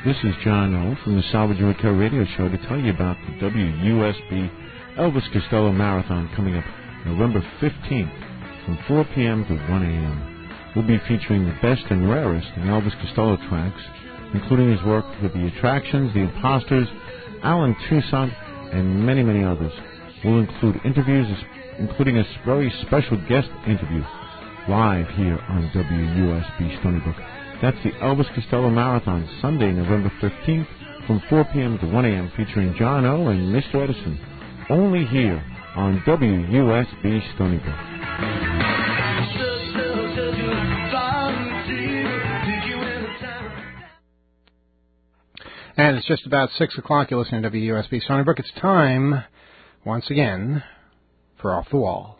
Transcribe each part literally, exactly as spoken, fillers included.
This is John O. from the Salvage Repair Radio Show to tell you about the W U S B Elvis Costello Marathon coming up November fifteenth from four p.m. to one a.m. We'll be featuring the best and rarest in Elvis Costello tracks, including his work with the Attractions, the Imposters, Alan Toussaint, and many, many others. We'll include interviews, including a very special guest interview live here on W U S B Stony Brook. That's the Elvis Costello Marathon, Sunday, November fifteenth, from four p.m. to one a.m., featuring John O. and Mister Edison, only here on W U S B Stony Brook. And it's just about six o'clock. You're listening to W U S B Stony Brook. It's time, once again, for Off the Wall.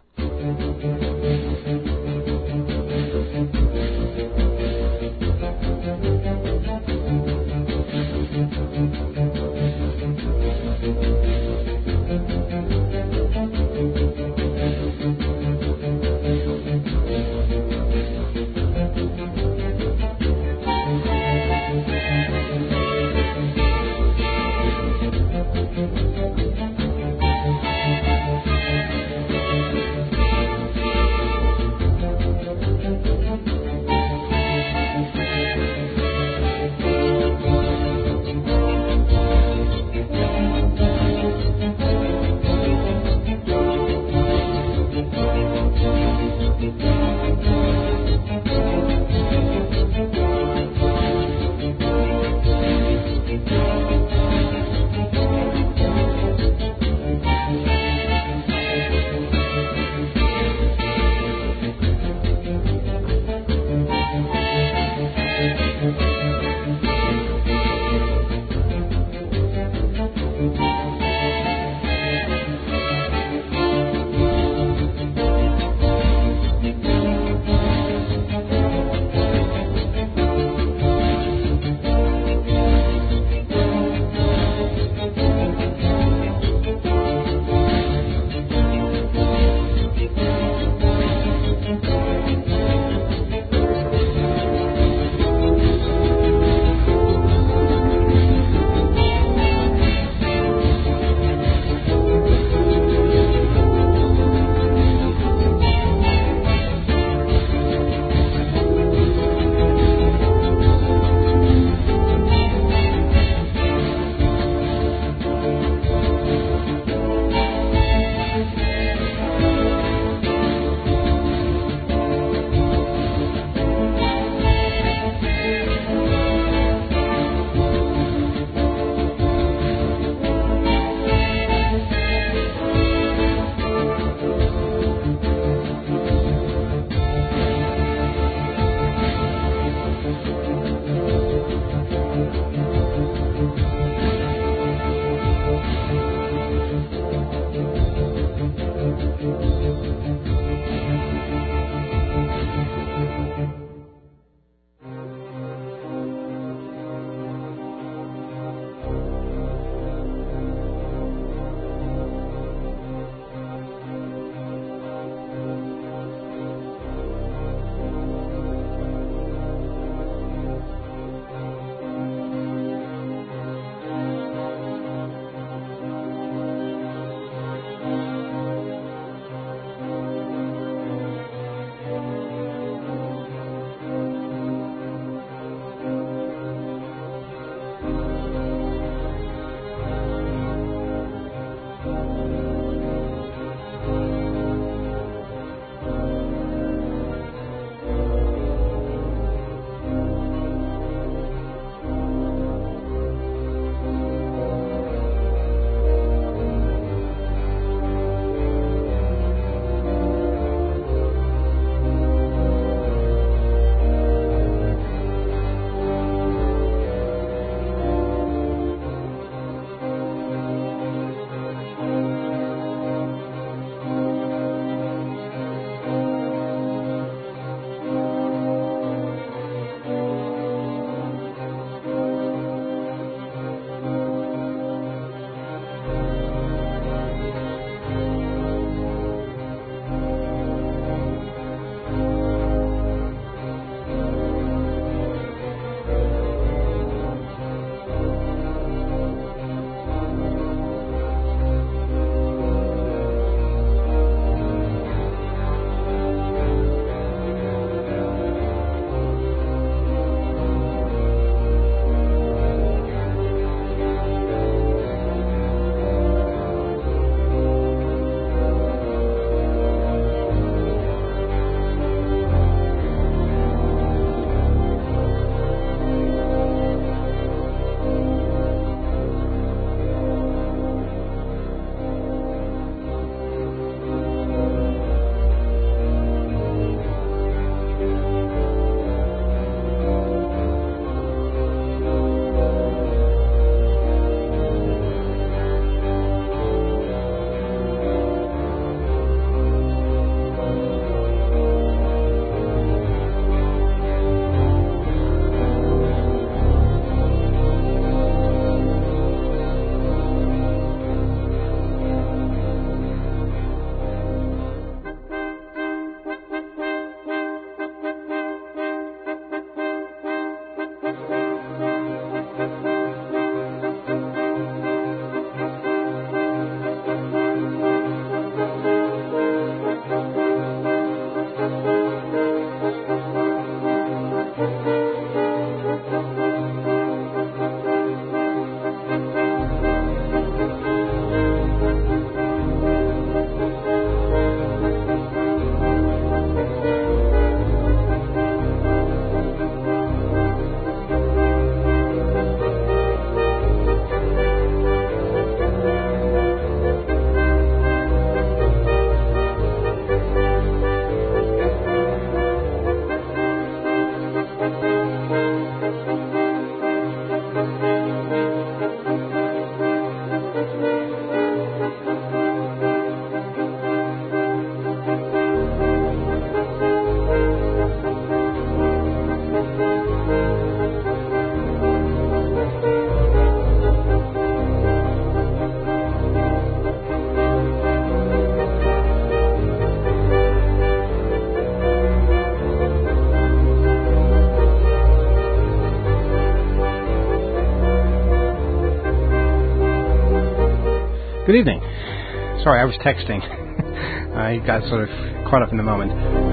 Good evening. Sorry, I was texting. I got sort of caught up in the moment.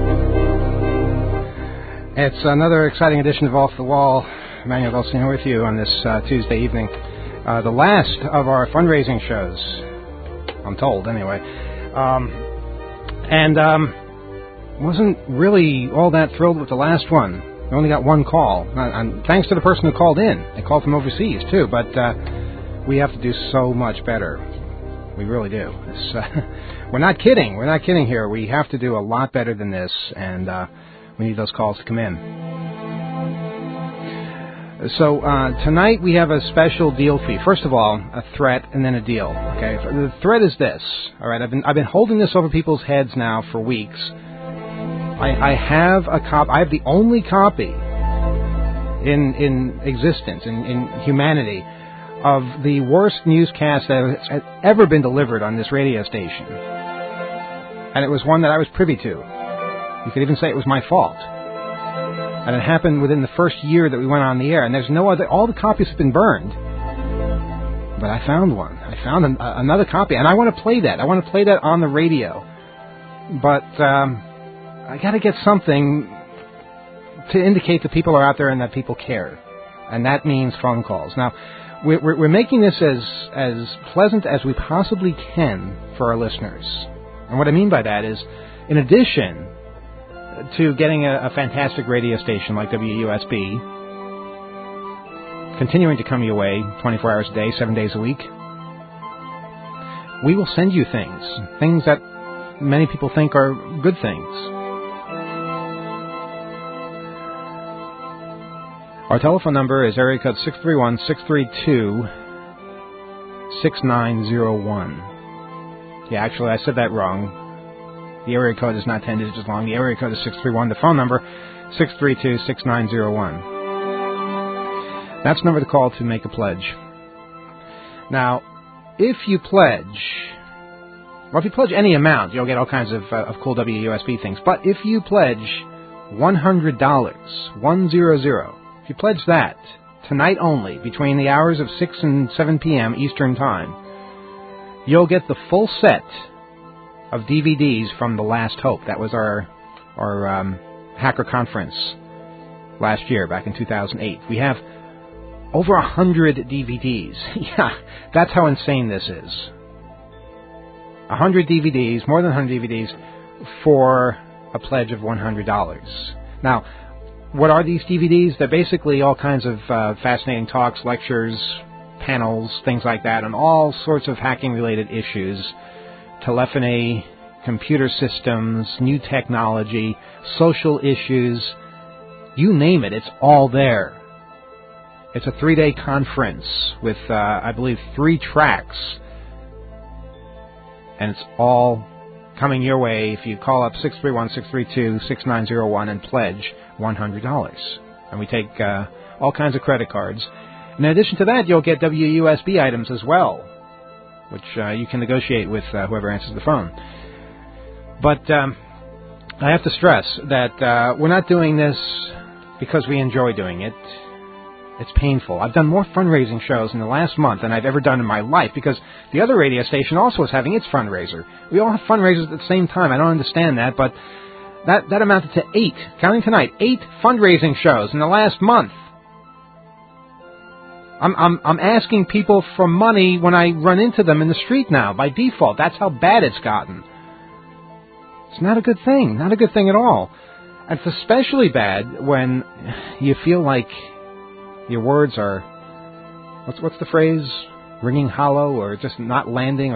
It's another exciting edition of Off the Wall. Emmanuel Goldstein here with you on this uh, Tuesday evening. Uh, the last of our fundraising shows, I'm told, anyway. Um, and um, wasn't really all that thrilled with the last one. We only got one call. And, and thanks to the person who called in. They called from overseas, too. But uh, we have to do so much better. We really do. It's, uh, we're not kidding. We're not kidding here. We have to do a lot better than this, and uh, we need those calls to come in. So uh, tonight we have a special deal for you. First of all, a threat and then a deal. Okay. The threat is this. All right. I've been I've been holding this over people's heads now for weeks. I, I have a cop. I have the only copy in in existence in, in humanity of the worst newscast that has ever been delivered on this radio station. And it was one that I was privy to. You could even say it was my fault. And it happened within the first year that we went on the air. And there's no other, all the copies have been burned. But I found one. I found an, uh, another copy. And I want to play that. I want to play that on the radio. But um, I got to get something to indicate that people are out there and that people care. And that means phone calls. Now, We're, we're making this as as pleasant as we possibly can for our listeners. And what I mean by that is, in addition to getting a, a fantastic radio station like W U S B, continuing to come your way twenty-four hours a day, seven days a week, we will send you things, things that many people think are good things. Our telephone number is area code six three one, six three two, six nine zero one. Yeah, actually, I said that wrong. The area code is not ten digits long. The area code is six three one. The phone number, six three two, six nine zero one. That's the number to call to make a pledge. Now, if you pledge, well, if you pledge any amount, you'll get all kinds of, uh, of cool W U S B things. But if you pledge one hundred dollars, one hundred, if you pledge that, tonight only, between the hours of six and seven p.m. Eastern Time, you'll get the full set of D V Ds from The Last Hope. That was our our um, hacker conference last year, back in two thousand eight. We have over one hundred D V Ds. Yeah, that's how insane this is. one hundred D V Ds, more than one hundred D V Ds, for a pledge of one hundred dollars. Now, what are these D V Ds? They're basically all kinds of uh, fascinating talks, lectures, panels, things like that, on all sorts of hacking-related issues, telephony, computer systems, new technology, social issues, you name it, it's all there. It's a three-day conference with, uh, I believe, three tracks, and it's all coming your way if you call up six three one, six three two, six nine zero one and pledge one hundred dollars. And we take uh, all kinds of credit cards. And in addition to that, you'll get W U S B items as well, which uh, you can negotiate with uh, whoever answers the phone. But um, I have to stress that uh, we're not doing this because we enjoy doing it. It's painful. I've done more fundraising shows in the last month than I've ever done in my life because the other radio station also is having its fundraiser. We all have fundraisers at the same time. I don't understand that, but that, that amounted to eight, counting tonight, eight fundraising shows in the last month. I'm, I'm, I'm asking people for money when I run into them in the street now, by default. That's how bad it's gotten. It's not a good thing, not a good thing at all. And it's especially bad when you feel like your words are, what's what's the phrase, ringing hollow or just not landing, or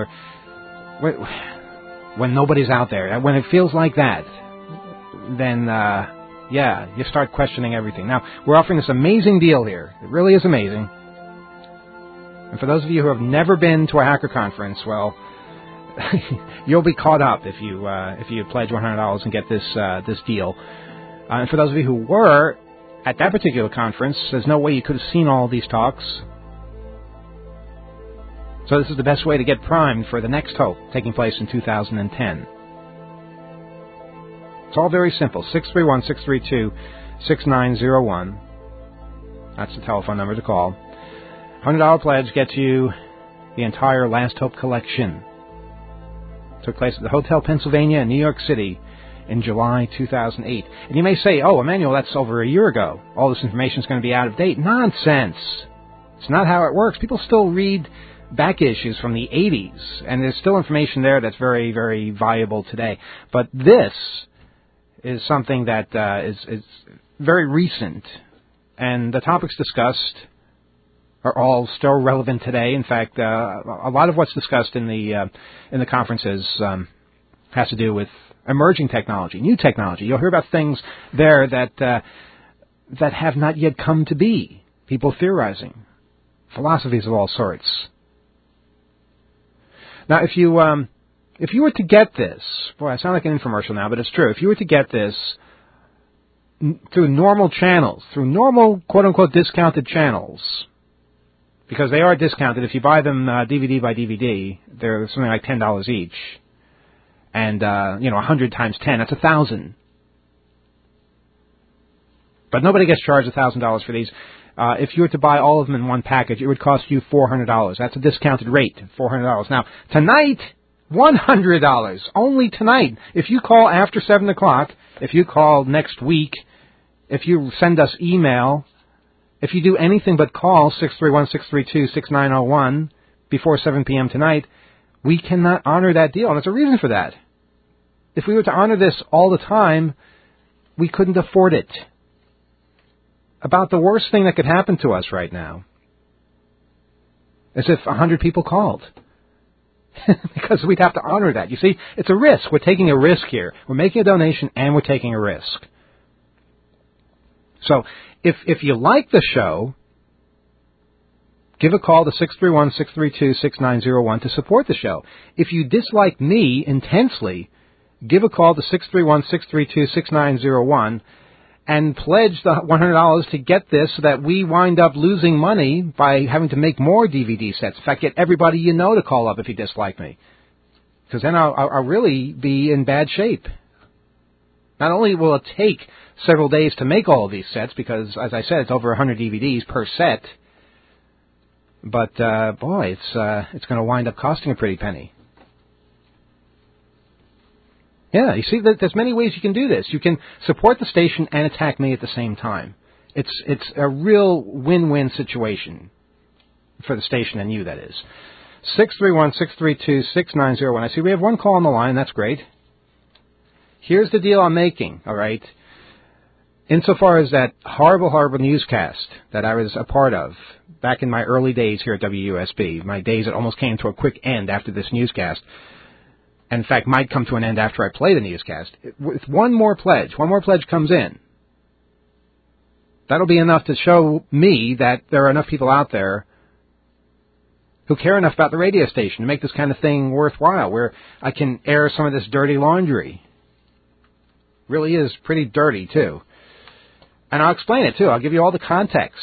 when nobody's out there. When it feels like that, then, uh, yeah, you start questioning everything. Now, we're offering this amazing deal here. It really is amazing. And for those of you who have never been to a hacker conference, well, you'll be caught up if you uh, if you pledge one hundred dollars and get this uh, this deal. Uh, and for those of you who were at that particular conference, there's no way you could have seen all these talks. So this is the best way to get primed for the next Hope, taking place in two thousand ten. It's all very simple. six three one, six three two, six nine zero one. That's the telephone number to call. one hundred dollars pledge gets you the entire Last Hope collection. It took place at the Hotel Pennsylvania in New York City in July two thousand eight. And you may say, oh, Emmanuel, that's over a year ago. All this information is going to be out of date. Nonsense. It's not how it works. People still read back issues from the eighties, and there's still information there that's very, very valuable today. But this is something that uh, is, is very recent, and the topics discussed are all still relevant today. In fact, uh, a lot of what's discussed in the uh, in the conferences um, has to do with emerging technology, new technology. You'll hear about things there that uh, that have not yet come to be. People theorizing, philosophies of all sorts. Now, if you um, if you were to get this, boy, I sound like an infomercial now, but it's true. If you were to get this n- through normal channels, through normal quote-unquote discounted channels, because they are discounted. If you buy them uh, D V D by D V D, they're something like ten dollars each. And, uh, you know, one hundred times ten, that's one thousand. But nobody gets charged one thousand dollars for these. Uh, if you were to buy all of them in one package, it would cost you four hundred dollars. That's a discounted rate, four hundred dollars. Now, tonight, one hundred dollars. Only tonight. If you call after seven o'clock, if you call next week, if you send us email, if you do anything but call six three one, six three two, six nine zero one before seven p.m. tonight, we cannot honor that deal. And there's a reason for that. If we were to honor this all the time, we couldn't afford it. About the worst thing that could happen to us right now is if one hundred people called. Because we'd have to honor that. You see, it's a risk. We're taking a risk here. We're making a donation and we're taking a risk. So, if if you like the show, give a call to six three one, six three two, six nine zero one to support the show. If you dislike me intensely, give a call to six three one, six three two, six nine zero one and pledge the one hundred dollars to get this so that we wind up losing money by having to make more D V D sets. In fact, get everybody you know to call up if you dislike me. Because then I'll, I'll really be in bad shape. Not only will it take several days to make all of these sets, because, as I said, it's over one hundred D V Ds per set, but, uh, boy, it's uh, it's going to wind up costing a pretty penny. Yeah, you see, there's many ways you can do this. You can support the station and attack me at the same time. It's it's a real win-win situation for the station and you, that is. six three one, six three two, six nine zero one. I see we have one call on the line. That's great. Here's the deal I'm making, all right? Insofar as that horrible, horrible newscast that I was a part of back in my early days here at W U S B, my days that almost came to a quick end after this newscast, and in fact might come to an end after I play the newscast, with one more pledge, one more pledge comes in, that'll be enough to show me that there are enough people out there who care enough about the radio station to make this kind of thing worthwhile, where I can air some of this dirty laundry. Really is pretty dirty, too. And I'll explain it, too. I'll give you all the context.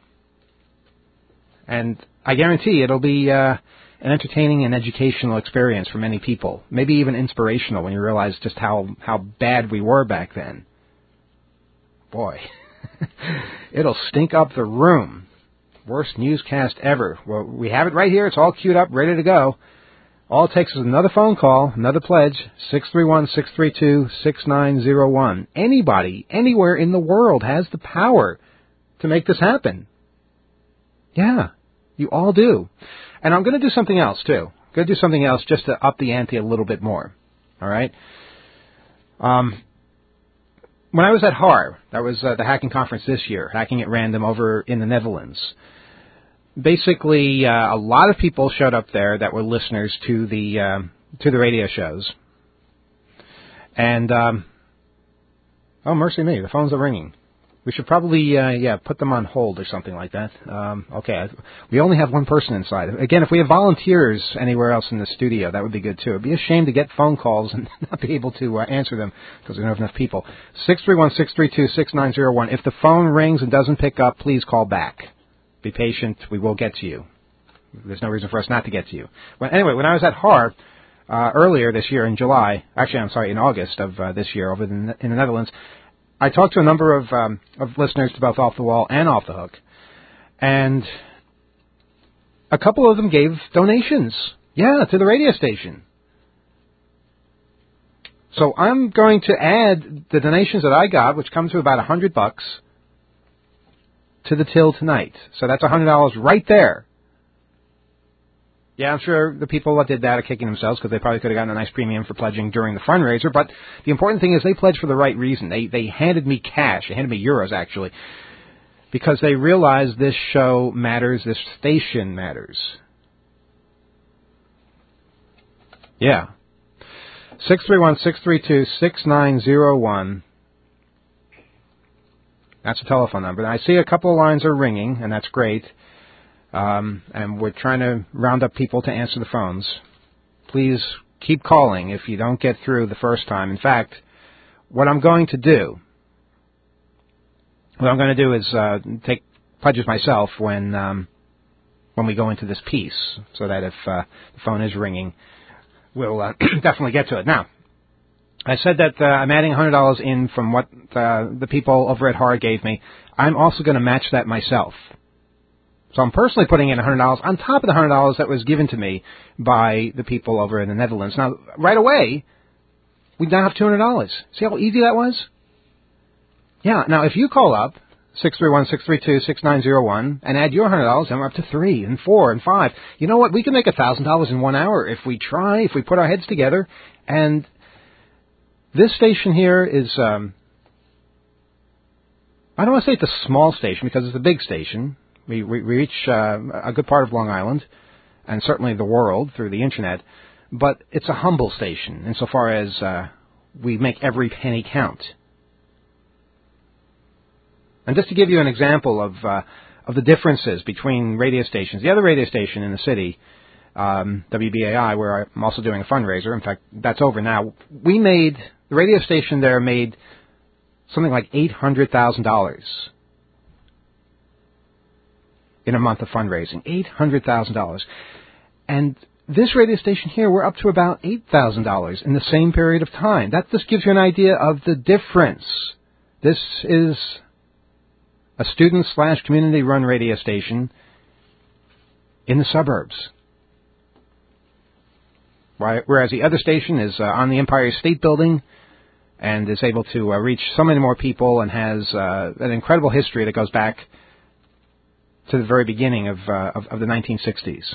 And I guarantee it'll be uh, an entertaining and educational experience for many people. Maybe even inspirational when you realize just how, how bad we were back then. Boy, it'll stink up the room. Worst newscast ever. Well, we have it right here. It's all queued up, ready to go. All it takes is another phone call, another pledge, six three one, six three two, six nine zero one. Anybody, anywhere in the world has the power to make this happen. Yeah, you all do. And I'm going to do something else, too. I'm going to do something else just to up the ante a little bit more. All right? Um, when I was at H A R, that was uh, the hacking conference this year, Hacking at Random over in the Netherlands. Basically, uh, a lot of people showed up there that were listeners to the um, to the radio shows. And, um, oh, mercy me, the phones are ringing. We should probably, uh, yeah, put them on hold or something like that. Um, okay, we only have one person inside. Again, if we have volunteers anywhere else in the studio, that would be good, too. It would be a shame to get phone calls and not be able to uh, answer them because we don't have enough people. six three one, six three two, six nine zero one. If the phone rings and doesn't pick up, please call back. Be patient. We will get to you. There's no reason for us not to get to you. Well, anyway, when I was at H A R uh, earlier this year in July, actually, I'm sorry, in August of uh, this year over in the, in the Netherlands, I talked to a number of um, of listeners to both Off the Wall and Off the Hook, and a couple of them gave donations. Yeah, to the radio station. So I'm going to add the donations that I got, which come to about a hundred bucks, to the till tonight. So that's a hundred dollars right there. Yeah, I'm sure the people that did that are kicking themselves because they probably could have gotten a nice premium for pledging during the fundraiser. But the important thing is they pledged for the right reason. They they handed me cash. They handed me euros, actually, because they realized this show matters, this station matters. Yeah. six three one, six three two, six nine zero one. That's the telephone number. And I see a couple of lines are ringing, and that's great. Um, and we're trying to round up people to answer the phones. Please keep calling if you don't get through the first time. In fact, what I'm going to do, what I'm going to do is uh, take pledges myself when um, when we go into this piece, so that if uh, the phone is ringing, we'll uh, definitely get to it. Now, I said that uh, I'm adding one hundred dollars in from what uh, the people over at H A R gave me. I'm also going to match that myself. So I'm personally putting in one hundred dollars on top of the one hundred dollars that was given to me by the people over in the Netherlands. Now, right away, we now have two hundred dollars. See how easy that was? Yeah, now if you call up, six three one, six three two, six nine zero one, and add your one hundred dollars, then we're up to three and four and five. You know what? We can make one thousand dollars in one hour if we try, if we put our heads together. And this station here is, um, I don't want to say it's a small station because it's a big station. We, we reach uh, a good part of Long Island and certainly the world through the Internet, but it's a humble station insofar as uh, we make every penny count. And just to give you an example of uh, of the differences between radio stations, the other radio station in the city, um, W B A I, where I'm also doing a fundraiser, in fact, that's over now, we made, the radio station there made something like eight hundred thousand dollars in a month of fundraising. eight hundred thousand dollars. And this radio station here, we're up to about eight thousand dollars in the same period of time. That just gives you an idea of the difference. This is a student slash community run radio station in the suburbs. Whereas the other station is uh, on the Empire State Building and is able to uh, reach so many more people and has uh, an incredible history that goes back to the very beginning of, uh, of, of the nineteen sixties.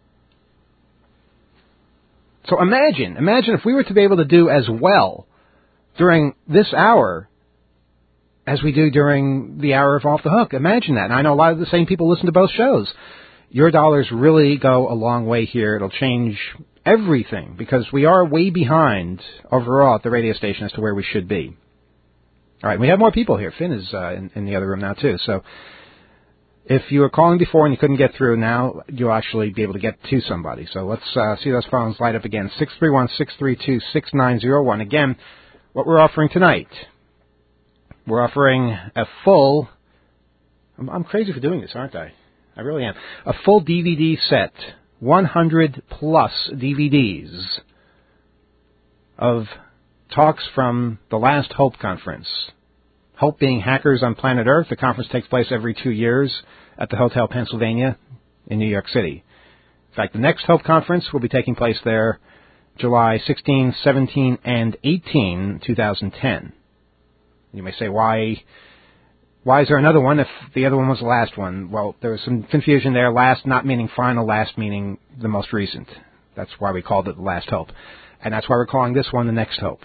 So imagine, imagine if we were to be able to do as well during this hour as we do during the hour of Off the Hook. Imagine that. And I know a lot of the same people listen to both shows. Your dollars really go a long way here. It'll change everything because we are way behind overall at the radio station as to where we should be. All right, we have more people here. Finn is uh, in, in the other room now, too. So if you were calling before and you couldn't get through, now you'll actually be able to get to somebody. So let's uh, see those phones light up again. six three one, six three two, six nine zero one. Again, what we're offering tonight, we're offering a full, I'm, I'm crazy for doing this, aren't I? I really am. A full D V D set, one hundred plus D V Ds of talks from the last HOPE conference. HOPE being Hackers on Planet Earth. The conference takes place every two years at the Hotel Pennsylvania in New York City. In fact, the next HOPE conference will be taking place there July sixteenth, seventeenth, and eighteenth, twenty ten. You may say, why why is there another one if the other one was the last one? Well, there was some confusion there. Last not meaning final, last meaning the most recent. That's why we called it the last HOPE. And that's why we're calling this one the next HOPE.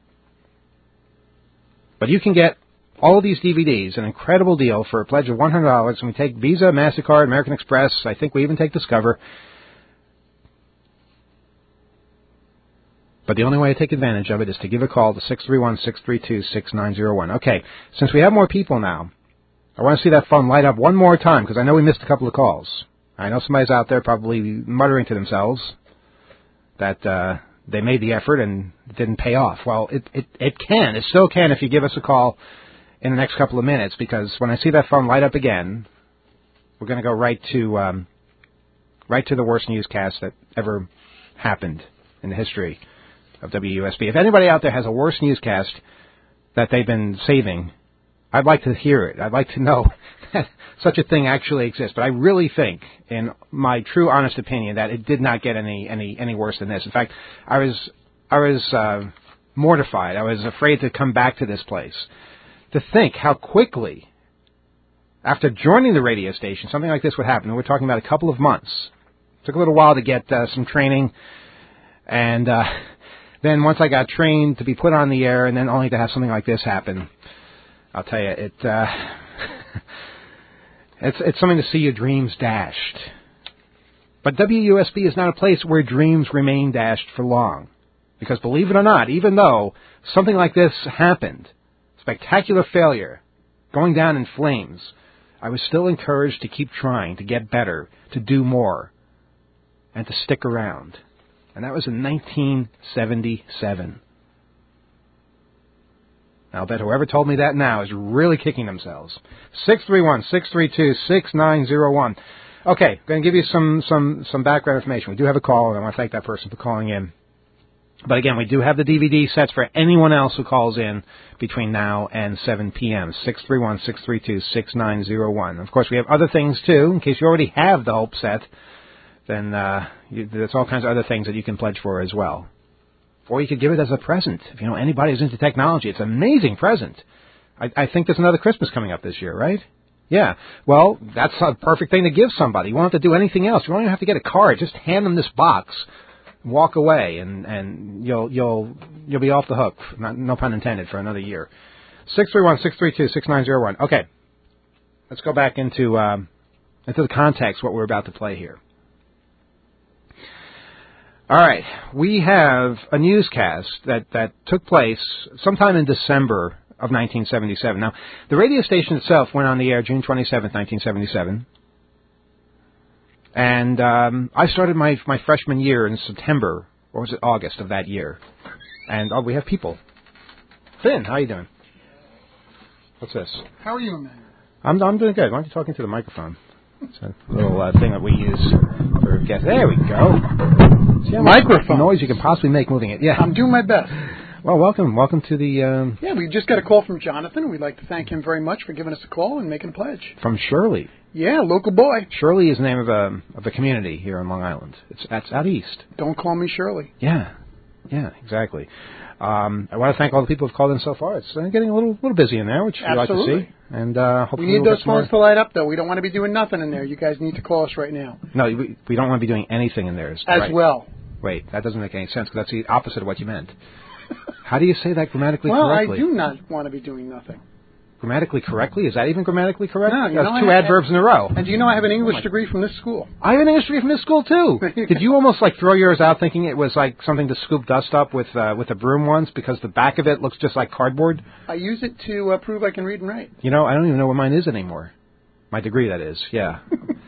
But you can get all of these D V Ds, an incredible deal for a pledge of one hundred dollars, and we take Visa, MasterCard, American Express. I think we even take Discover. But the only way to take advantage of it is to give a call to six three one, six three two, six nine zero one. Okay, since we have more people now, I want to see that phone light up one more time, because I know we missed a couple of calls. I know somebody's out there probably muttering to themselves that uh, they made the effort and it didn't pay off. Well, it, it, it can. It still can if you give us a call in the next couple of minutes, because when I see that phone light up again, we're going to go right to um, right to the worst newscast that ever happened in the history of W U S B. If anybody out there has a worst newscast that they've been saving, I'd like to hear it. I'd like to know that such a thing actually exists. But I really think, in my true, honest opinion, that it did not get any any any worse than this. In fact, I was I was uh, mortified. I was afraid to come back to this place. To think how quickly, after joining the radio station, something like this would happen. And we're talking about a couple of months. It took a little while to get uh, some training, and uh, then once I got trained to be put on the air, and then only to have something like this happen. I'll tell you, it uh, it's it's something to see your dreams dashed. But W U S B is not a place where dreams remain dashed for long. Because believe it or not, even though something like this happened, spectacular failure, going down in flames, I was still encouraged to keep trying, to get better, to do more, and to stick around. And that was in nineteen seventy-seven. I'll bet whoever told me that now is really kicking themselves. six three one, six three two, six nine zero one. Okay, going to give you some, some, some background information. We do have a call, and I want to thank that person for calling in. But again, we do have the D V D sets for anyone else who calls in between now and seven p.m. six three one, six three two, six nine zero one. Of course, we have other things, too. In case you already have the Hope set, then uh, you, there's all kinds of other things that you can pledge for as well. Or you could give it as a present. If you know anybody who's into technology, it's an amazing present. I, I think there's another Christmas coming up this year, right? Yeah. Well, that's a perfect thing to give somebody. You won't have to do anything else. You won't even have to get a card. Just hand them this box, walk away, and, and you'll you'll you'll be off the hook. Not, no pun intended, for another year. Six three one, six three two, six nine zero one. Okay. Let's go back into um, into the context what we're about to play here. All right, we have a newscast that, that took place sometime in December of nineteen seventy-seven. Now, the radio station itself went on the air June twenty-seventh, nineteen seventy-seven. And um, I started my my freshman year in September, or was it August of that year. And oh, we have people. Finn, how you doing? What's this? How are you, Emmanuel? I'm I'm doing good. Why aren't you talking to the microphone? It's a little uh, thing that we use for guests. There we go. See how much Microphone noise you can possibly make moving it. Yeah, I'm doing my best. Well, welcome, welcome to the. Um, yeah, we just got a call from Jonathan. We'd like to thank him very much for giving us a call and making a pledge. From Shirley. Yeah, local boy. Shirley is the name of a of a community here on Long Island. It's that's out east. Don't call me Shirley. Yeah, yeah, exactly. Um, I want to thank all the people who've called in so far. It's uh, getting a little little busy in there, which we like to see. And uh, hopefully we need we'll those phones to light up, though. We don't want to be doing nothing in there. You guys need to call us right now. No, we, we don't want to be doing anything in there. As right. well. Wait, that doesn't make any sense, because that's the opposite of what you meant. How do you say that grammatically well, correctly? Well, I do not want to be doing nothing. Grammatically correctly? Is that even grammatically correct? No, you That's know, two I, adverbs in a row. And do you know I have an English oh degree from this school? I have an English degree from this school, too. Did you almost, like, throw yours out thinking it was, like, something to scoop dust up with uh, with a broom once because the back of it looks just like cardboard? I use it to uh, prove I can read and write. You know, I don't even know where mine is anymore. My degree, that is, yeah.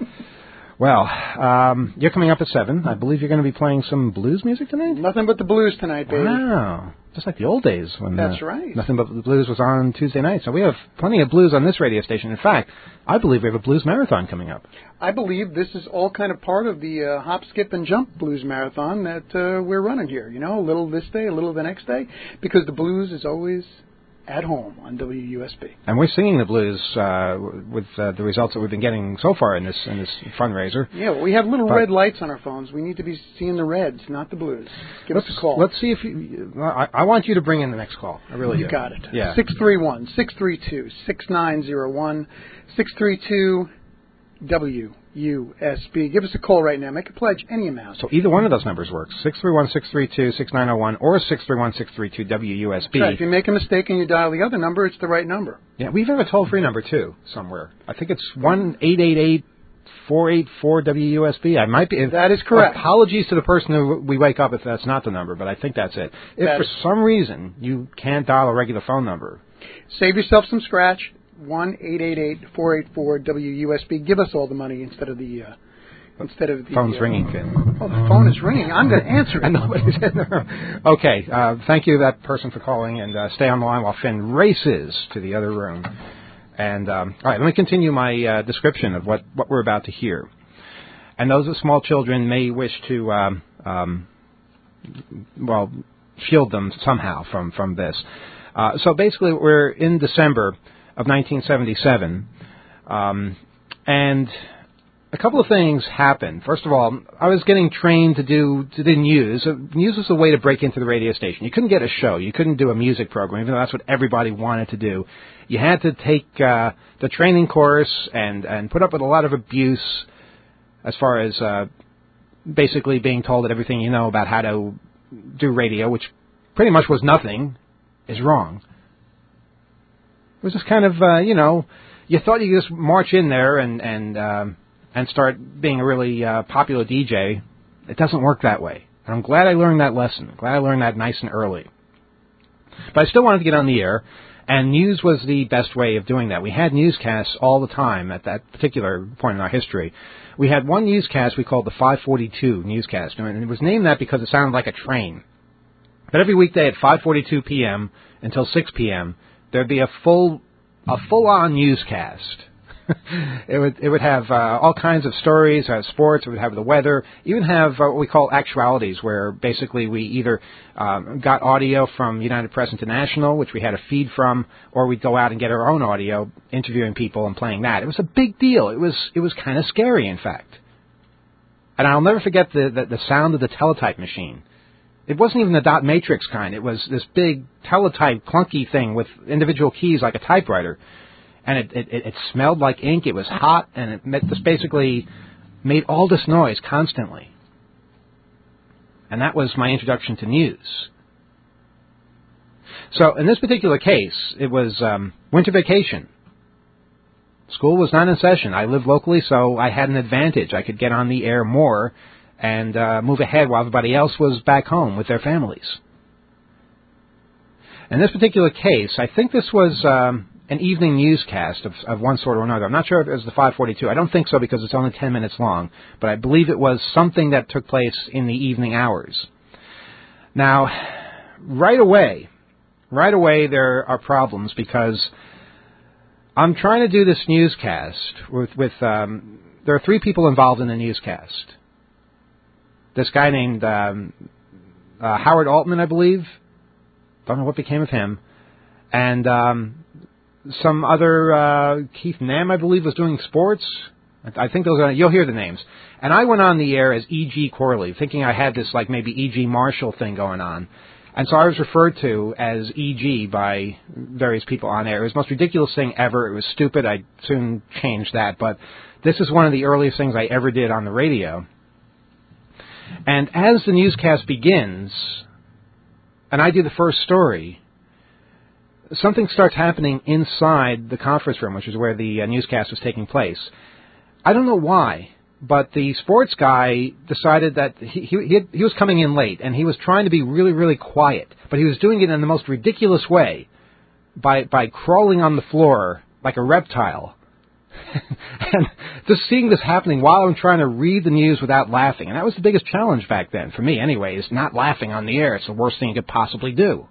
Well, um, you're coming up at seven. I believe you're going to be playing some blues music tonight? Nothing but the blues tonight, baby. Wow. Just like the old days when That's uh, right. Nothing But the Blues was on Tuesday night. So we have plenty of blues on this radio station. In fact, I believe we have a blues marathon coming up. I believe this is all kind of part of the uh, hop, skip, and jump blues marathon that uh, we're running here. You know, a little this day, a little the next day, because the blues is always at home on W U S B. And we're singing the blues uh, with uh, the results that we've been getting so far in this in this fundraiser. Yeah, well, we have little but red lights on our phones. We need to be seeing the reds, not the blues. Give us a call. Let's see if you... I, I want you to bring in the next call. I really you do. You got it. Yeah. six three one, six three two, six nine zero one, six three two W U S B. Give us a call right now. Make a pledge, any amount. So either one of those numbers works. six three one, six three two, six nine zero one or six three one, six three two W U S B. Right. If you make a mistake and you dial the other number, it's the right number. Yeah, we even have a toll-free number, too, somewhere. I think it's one eight eight eight, four eight four W U S B. I might be... That is correct. Apologies to the person who we wake up if that's not the number, but I think that's it. If that for is. some reason you can't dial a regular phone number... Save yourself some scratch. one eight eight eight, four eight four W U S B. Give us all the money instead of the... Uh, Instead of the phone's uh, ringing, Finn. Oh, the phone is ringing. I'm going to answer it. And nobody's in the room. Okay, uh, thank you, that person, for calling, and uh, stay on the line while Finn races to the other room. And um, all right, let me continue my uh, description of what, what we're about to hear. And those with small children may wish to, um, um, well, shield them somehow from from this. Uh, so basically, we're in December of nineteen seventy-seven. Um, and a couple of things happened. First of all, I was getting trained to do to do news. News was a way to break into the radio station. You couldn't get a show. You couldn't do a music program, even though that's what everybody wanted to do. You had to take uh, the training course and, and put up with a lot of abuse as far as uh, basically being told that everything you know about how to do radio, which pretty much was nothing, is wrong. It was just kind of, uh, you know, you thought you could just march in there and and um, and start being a really uh, popular D J. It doesn't work that way. And I'm glad I learned that lesson. I'm glad I learned that nice and early. But I still wanted to get on the air, and news was the best way of doing that. We had newscasts all the time at that particular point in our history. We had one newscast we called the five forty-two newscast, and it was named that because it sounded like a train. But every weekday at five forty-two p.m. until six p.m., there'd be a full, a full-on newscast. it would it would have uh, all kinds of stories, uh, sports. It would have the weather. Even have uh, what we call actualities, where basically we either um, got audio from United Press International, which we had a feed from, or we'd go out and get our own audio, interviewing people and playing that. It was a big deal. It was it was kind of scary, in fact. And I'll never forget the, the the sound of the teletype machine. It wasn't even the dot matrix kind. It was this big teletype clunky thing with individual keys like a typewriter. And it, it, it smelled like ink, it was hot, and it just basically made all this noise constantly. And that was my introduction to news. So in this particular case, it was um, winter vacation. School was not in session. I lived locally, so I had an advantage. I could get on the air more and uh, move ahead while everybody else was back home with their families. In this particular case, I think this was Um, an evening newscast of, of one sort or another. I'm not sure if it was the five forty-two. I don't think so because it's only ten minutes long, but I believe it was something that took place in the evening hours. Now, right away, right away there are problems because I'm trying to do this newscast with, with um, there are three people involved in the newscast. This guy named um, uh, Howard Altman, I believe. Don't know what became of him. And um, some other, uh, Keith Nam, I believe, was doing sports. I think those are, you'll hear the names. And I went on the air as E G Corley, thinking I had this, like, maybe E G Marshall thing going on. And so I was referred to as E G by various people on air. It was the most ridiculous thing ever. It was stupid. I soon changed that. But this is one of the earliest things I ever did on the radio. And as the newscast begins, and I do the first story, something starts happening inside the conference room, which is where the uh, newscast was taking place. I don't know why, but the sports guy decided that he, he, he, had, he was coming in late, and he was trying to be really, really quiet, but he was doing it in the most ridiculous way, by, by crawling on the floor like a reptile. And just seeing this happening while I'm trying to read the news without laughing, and that was the biggest challenge back then, for me anyway, is not laughing on the air. It's the worst thing you could possibly do.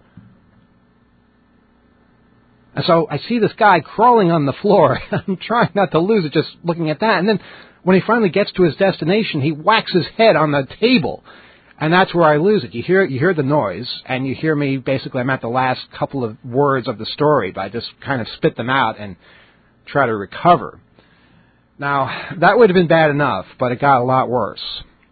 And so I see this guy crawling on the floor. I'm trying not to lose it just looking at that. And then when he finally gets to his destination, he whacks his head on the table. And that's where I lose it. You hear you hear the noise, and you hear me, basically, I'm at the last couple of words of the story, but I just kind of spit them out and try to recover. Now, that would have been bad enough, but it got a lot worse.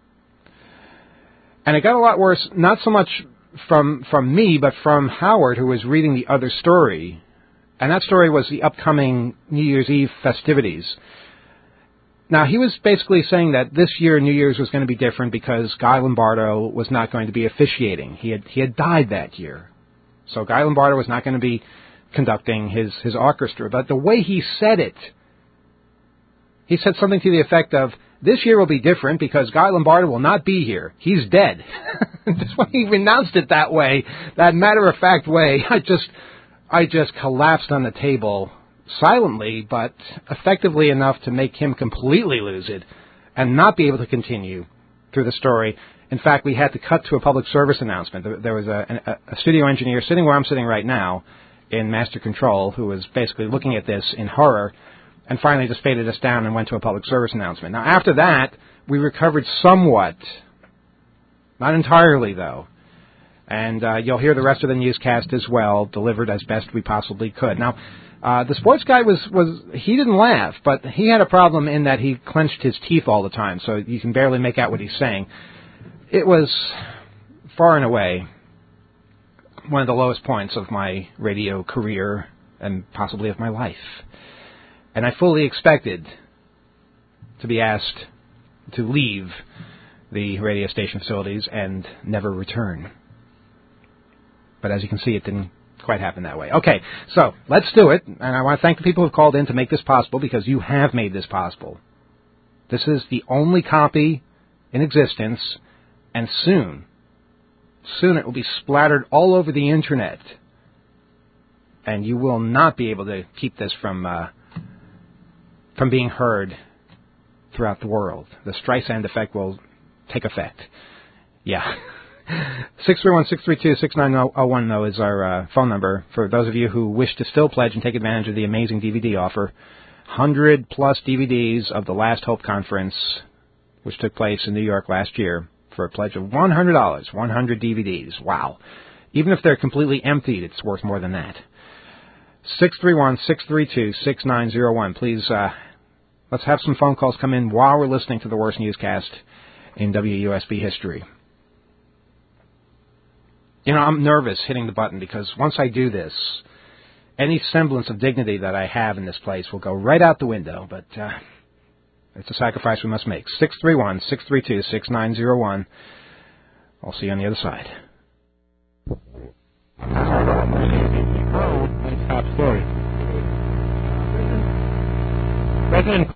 And it got a lot worse, not so much from from me, but from Howard, who was reading the other story. And that story was the upcoming New Year's Eve festivities. Now, he was basically saying that this year New Year's was going to be different because Guy Lombardo was not going to be officiating. He had he had died that year. So Guy Lombardo was not going to be conducting his, his orchestra. But the way he said it, he said something to the effect of, this year will be different because Guy Lombardo will not be here. He's dead. Just when he announced it that way, that matter-of-fact way, I just... I just collapsed on the table silently, but effectively enough to make him completely lose it and not be able to continue through the story. In fact, we had to cut to a public service announcement. There was a, a, a studio engineer sitting where I'm sitting right now in Master Control who was basically looking at this in horror and finally just faded us down and went to a public service announcement. Now, after that, we recovered somewhat, not entirely, though. And uh, you'll hear the rest of the newscast as well, delivered as best we possibly could. Now, uh, the sports guy was, was, he didn't laugh, but he had a problem in that he clenched his teeth all the time, so you can barely make out what he's saying. It was far and away one of the lowest points of my radio career and possibly of my life. And I fully expected to be asked to leave the radio station facilities and never return. But as you can see, it didn't quite happen that way. Okay, so let's do it. And I want to thank the people who have called in to make this possible, because you have made this possible. This is the only copy in existence, and soon, soon it will be splattered all over the Internet. And you will not be able to keep this from uh, from being heard throughout the world. The Streisand effect will take effect. Yeah. six three one, six three two, six nine zero one, though, is our uh, phone number for those of you who wish to still pledge and take advantage of the amazing D V D offer. one hundred plus D V Ds of the Last Hope Conference, which took place in New York last year, for a pledge of one hundred dollars. one hundred D V Ds. Wow. Even if they're completely emptied, it's worth more than that. six three one, six three two, six nine zero one. Please, uh, let's have some phone calls come in while we're listening to the worst newscast in W U S B history. You know, I'm nervous hitting the button, because once I do this, any semblance of dignity that I have in this place will go right out the window. But uh, it's a sacrifice we must make. six three one, six three two, six nine zero one. I'll see you on the other side. Top story. President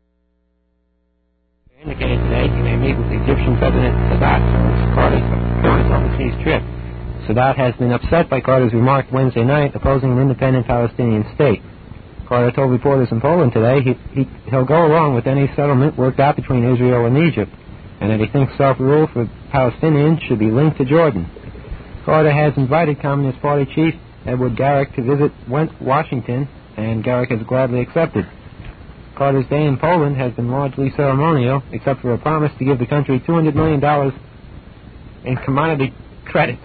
indicated today he may meet with the Egyptian President Sadat on Carter's current overseas trip. Sadat has been upset by Carter's remark Wednesday night opposing an independent Palestinian state. Carter told reporters in Poland today he, he, he'll go along with any settlement worked out between Israel and Egypt, and that he thinks self-rule for Palestinians should be linked to Jordan. Carter has invited Communist Party chief Edward Garrick to visit Washington, and Garrick has gladly accepted. Carter's day in Poland has been largely ceremonial, except for a promise to give the country two hundred million dollars in commodity credits.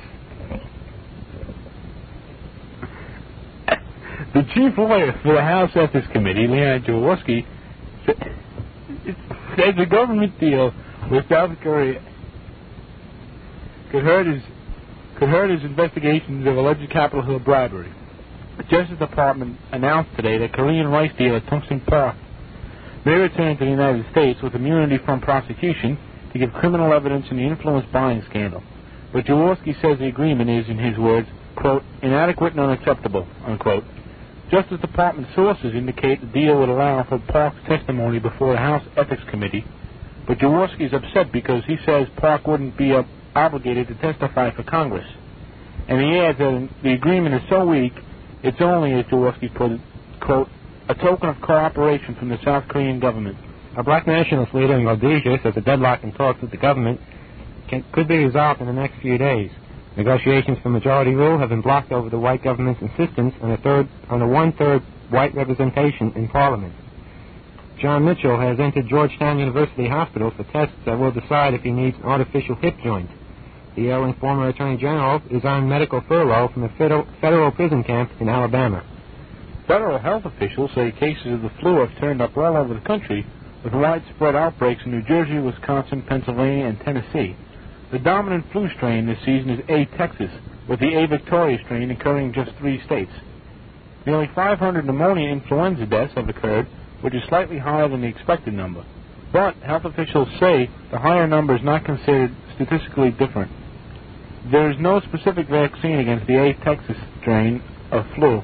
The chief lawyer for the House Ethics Committee, Leon Jaworski, said the government deal with South Korea could hurt his could hurt his investigations of alleged Capitol Hill bribery. The Justice Department announced today that Korean rice dealer Tungsing Park may return to the United States with immunity from prosecution to give criminal evidence in the influence buying scandal. But Jaworski says the agreement is, in his words, quote, inadequate and unacceptable, unquote. Justice Department sources indicate the deal would allow for Park's testimony before the House Ethics Committee, but Jaworski is upset because he says Park wouldn't be uh, obligated to testify for Congress. And he adds that the agreement is so weak, it's only, as Jaworski put it, quote, a token of cooperation from the South Korean government. A black nationalist leader in Rhodesia says a deadlock in talks with the government can, could be resolved in the next few days. Negotiations for majority rule have been blocked over the white government's insistence on a third, on a one-third white representation in Parliament. John Mitchell has entered Georgetown University Hospital for tests that will decide if he needs an artificial hip joint. The ailing former Attorney General is on medical furlough from a federal, federal prison camp in Alabama. Federal health officials say cases of the flu have turned up all over the country, with widespread outbreaks in New Jersey, Wisconsin, Pennsylvania, and Tennessee. The dominant flu strain this season is A. Texas, with the A. Victoria strain occurring in just three states. Nearly five hundred pneumonia influenza deaths have occurred, which is slightly higher than the expected number. But health officials say the higher number is not considered statistically different. There is no specific vaccine against the A. Texas strain of flu,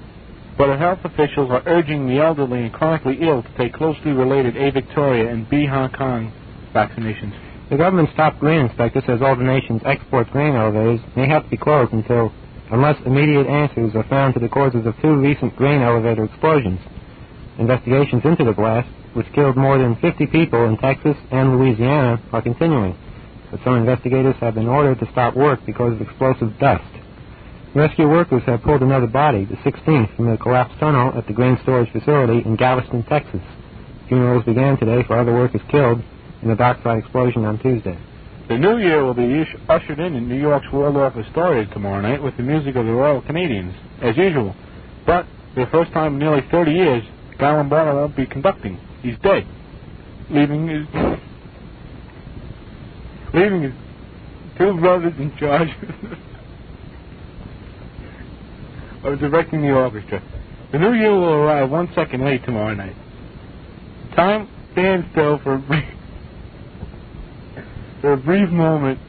but health officials are urging the elderly and chronically ill to take closely related A. Victoria and B. Hong Kong vaccinations. The government's top grain inspector says all the nation's export grain elevators may have to be closed until, unless immediate answers are found to the causes of two recent grain elevator explosions. Investigations into the blast, which killed more than fifty people in Texas and Louisiana, are continuing, but some investigators have been ordered to stop work because of explosive dust. Rescue workers have pulled another body, the sixteenth, from the collapsed tunnel at the grain storage facility in Galveston, Texas. Funerals began today for other workers killed in the dockside explosion on Tuesday. The new year will be ush- ushered in in New York's Waldorf Astoria tomorrow night with the music of the Royal Canadians, as usual. But for the first time in nearly thirty years, Guy Lombardo won't be conducting. He's dead, leaving his leaving his two brothers in charge of directing the orchestra. The new year will arrive one second late tomorrow night. Time stands still for a brief, for a brief moment.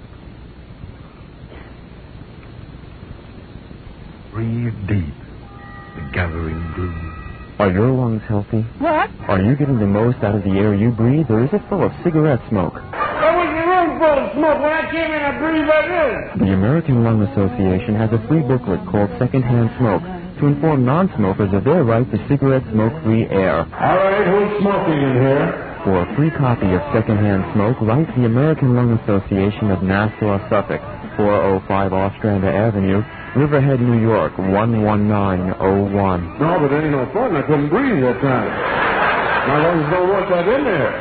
Breathe deep. The gathering gloom. Are your lungs healthy? What? Are you getting the most out of the air you breathe, or is it full of cigarette smoke? There was a room full of smoke when I came in. I breathed right in. The American Lung Association has a free booklet called Secondhand Smoke to inform non-smokers of their right to cigarette smoke-free air. All right, who's smoking in here? For a free copy of Secondhand Smoke, write the American Lung Association of Nassau, Suffolk, four oh five Ostrander Avenue, Riverhead, New York, one one nine oh one. No, but it ain't no fun. I couldn't breathe that time. My lungs don't work that in there.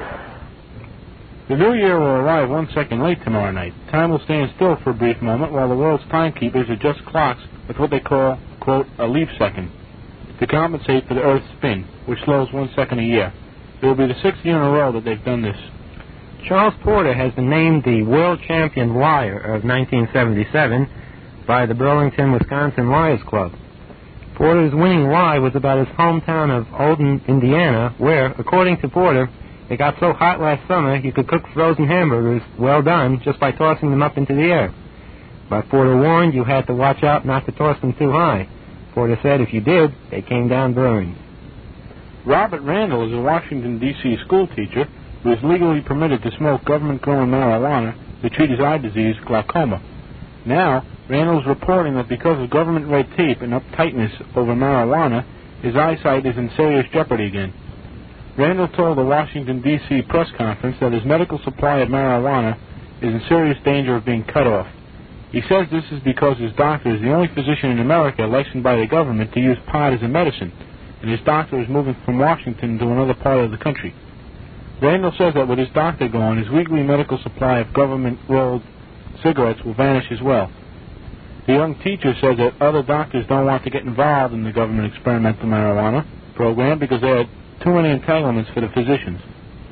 The new year will arrive one second late tomorrow night. Time will stand still for a brief moment while the world's timekeepers adjust clocks with what they call, quote, a leap second, to compensate for the Earth's spin, which slows one second a year. It will be the sixth year in a row that they've done this. Charles Porter has been named the world champion liar of nineteen seventy-seven by the Burlington, Wisconsin Liars Club. Porter's winning lie was about his hometown of Olden, Indiana, where, according to Porter, it got so hot last summer you could cook frozen hamburgers well done just by tossing them up into the air. But Porter warned you had to watch out not to toss them too high. Porter said if you did, they came down burned. Robert Randall is a Washington, D C school teacher who is legally permitted to smoke government-grown marijuana to treat his eye disease, glaucoma. Now, Randall is reporting that because of government red tape and uptightness over marijuana, his eyesight is in serious jeopardy again. Randall told the Washington, D C press conference that his medical supply of marijuana is in serious danger of being cut off. He says this is because his doctor is the only physician in America licensed by the government to use pot as a medicine, and his doctor is moving from Washington to another part of the country. Randall says that with his doctor gone, his weekly medical supply of government-rolled cigarettes will vanish as well. The young teacher says that other doctors don't want to get involved in the government experimental marijuana program because there are too many entanglements for the physicians.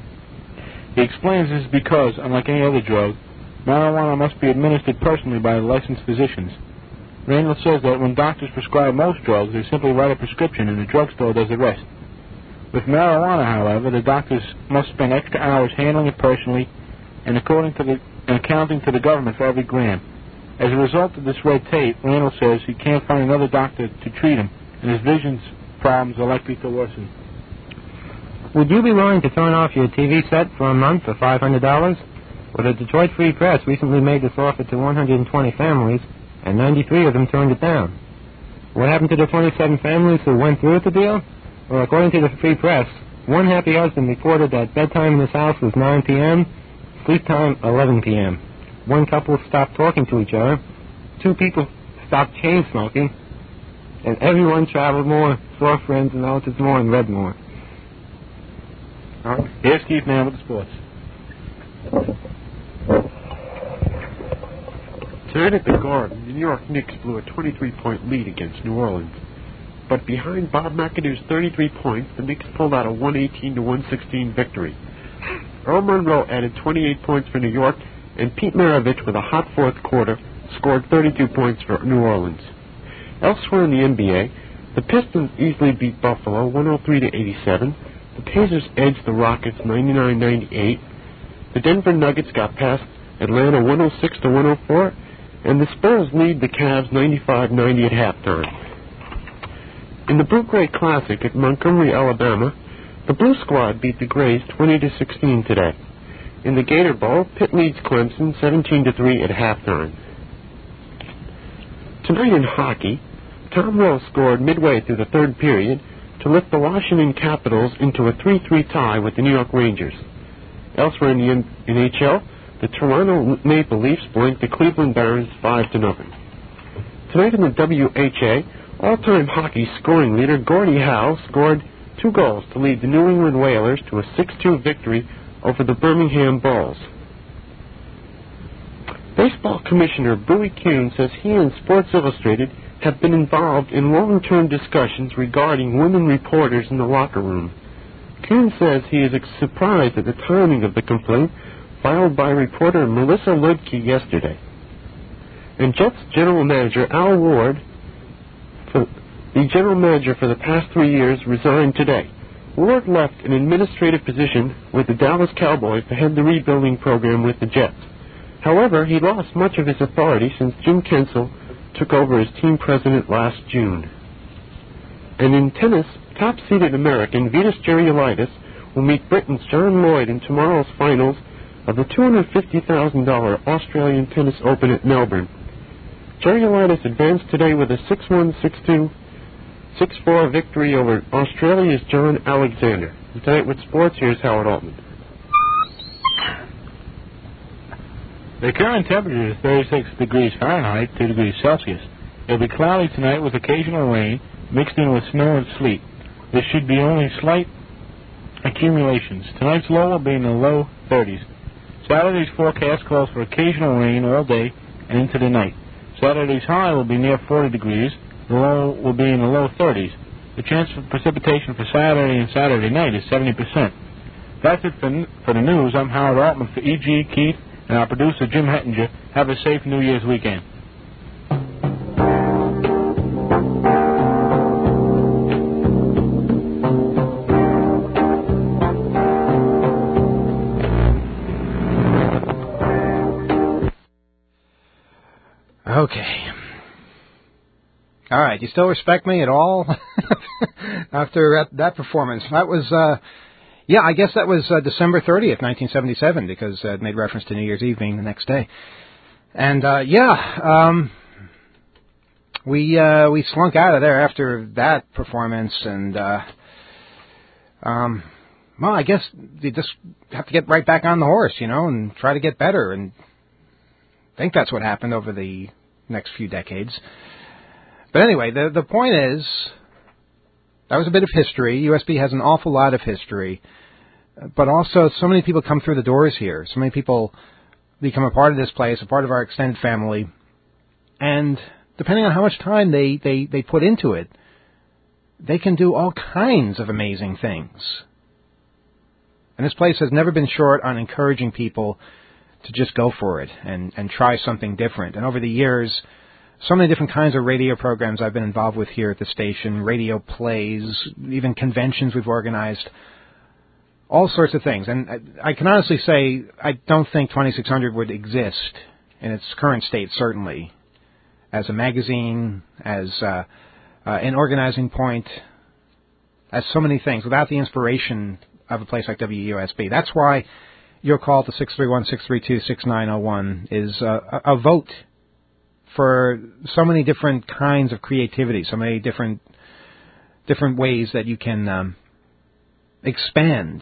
He explains this is because, unlike any other drug, marijuana must be administered personally by licensed physicians. Randall says that when doctors prescribe most drugs, they simply write a prescription and the drugstore does the rest. With marijuana, however, the doctors must spend extra hours handling it personally and according to the and accounting to the government for every gram. As a result of this red tape, Randall says he can't find another doctor to treat him, and his vision problems are likely to worsen. Would you be willing to turn off your T V set for a month for five hundred dollars? Well, the Detroit Free Press recently made this offer to one hundred twenty families, and ninety-three of them turned it down. What happened to the twenty-seven families who went through with the deal? Well, according to the Free Press, one happy husband reported that bedtime in his house was nine p.m., sleep time eleven p.m. One couple stopped talking to each other, two people stopped chain smoking, and everyone traveled more, saw friends and relatives more, and read more. All right. Here's Keith now with the sports. Tonight at the Garden, the New York Knicks blew a twenty-three point lead against New Orleans. But behind Bob McAdoo's thirty-three points, the Knicks pulled out a one eighteen to one sixteen victory. Earl Monroe added twenty-eight points for New York, and Pete Maravich, with a hot fourth quarter, scored thirty-two points for New Orleans. Elsewhere in the N B A, the Pistons easily beat Buffalo one oh three to eighty-seven. The Pacers edged the Rockets ninety-nine ninety-eight. The Denver Nuggets got past Atlanta one oh six to one oh four, and the Spurs lead the Cavs ninety-five ninety at halftime. In the Blue Gray Classic at Montgomery, Alabama, the Blue Squad beat the Grays twenty to sixteen today. In the Gator Bowl, Pitt leads Clemson seventeen to three at halftime. Tonight in hockey, Tom Rose scored midway through the third period to lift the Washington Capitals into a three three tie with the New York Rangers. Elsewhere in the N H L, the Toronto Maple Leafs blanked the Cleveland Barons five to nothing. Tonight in the W H A, all-time hockey scoring leader Gordie Howe scored two goals to lead the New England Whalers to a six two victory over the Birmingham Bulls. Baseball Commissioner Bowie Kuhn says he and Sports Illustrated have been involved in long-term discussions regarding women reporters in the locker room. Kuhn says he is surprised at the timing of the complaint filed by reporter Melissa Ludke yesterday. And Jets General Manager Al Ward, for the general manager for the past three years, resigned today. Ward left an administrative position with the Dallas Cowboys to head the rebuilding program with the Jets. However, he lost much of his authority since Jim Kensel took over as team president last June. And in tennis, top-seeded American Vitas Gerulaitis will meet Britain's John Lloyd in tomorrow's finals of the two hundred fifty thousand dollars Australian Tennis Open at Melbourne. Gerulaitis advanced today with a six one, six two, six four victory over Australia's John Alexander. And tonight with sports, here's Howard Altman. The current temperature is thirty-six degrees Fahrenheit, two degrees Celsius. It will be cloudy tonight with occasional rain mixed in with snow and sleet. There should be only slight accumulations. Tonight's low will be in the low thirties. Saturday's forecast calls for occasional rain all day and into the night. Saturday's high will be near forty degrees. The low will be in the low thirties. The chance for precipitation for Saturday and Saturday night is seventy percent. That's it for, for the news. I'm Howard Altman for E G, Keith, and our producer Jim Hettinger. Have a safe New Year's weekend. Okay. All right. You still respect me at all after that performance? That was, uh, yeah, I guess that was uh, December thirtieth, nineteen seventy-seven, because uh, it made reference to New Year's evening the next day. And, uh, yeah, um, we uh, we slunk out of there after that performance. And, uh, um, well, I guess you just have to get right back on the horse, you know, and try to get better. And I think that's what happened over the next few decades. But anyway, the the point is, that was a bit of history. U S B has an awful lot of history. But also, so many people come through the doors here. So many people become a part of this place, a part of our extended family. And depending on how much time they, they, they put into it, they can do all kinds of amazing things. And this place has never been short on encouraging people to just go for it and, and try something different. And over the years, so many different kinds of radio programs I've been involved with here at the station, radio plays, even conventions we've organized, all sorts of things. And I, I can honestly say I don't think twenty-six hundred would exist in its current state, certainly, as a magazine, as uh, uh, an organizing point, as so many things, without the inspiration of a place like W U S B. That's why your call to six three one, six three two, six nine zero one is uh, a, a vote for so many different kinds of creativity, so many different different ways that you can um, expand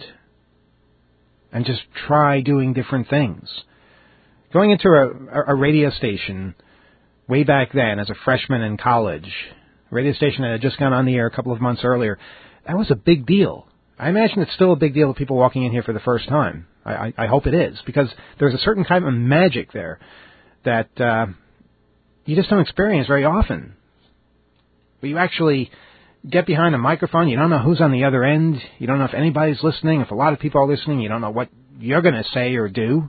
and just try doing different things. Going into a, a radio station way back then as a freshman in college, a radio station that had just gone on the air a couple of months earlier, that was a big deal. I imagine it's still a big deal to people walking in here for the first time. I, I, I hope it is, because there's a certain kind of magic there that uh, you just don't experience very often. Where you actually get behind a microphone, you don't know who's on the other end, you don't know if anybody's listening, if a lot of people are listening, you don't know what you're going to say or do.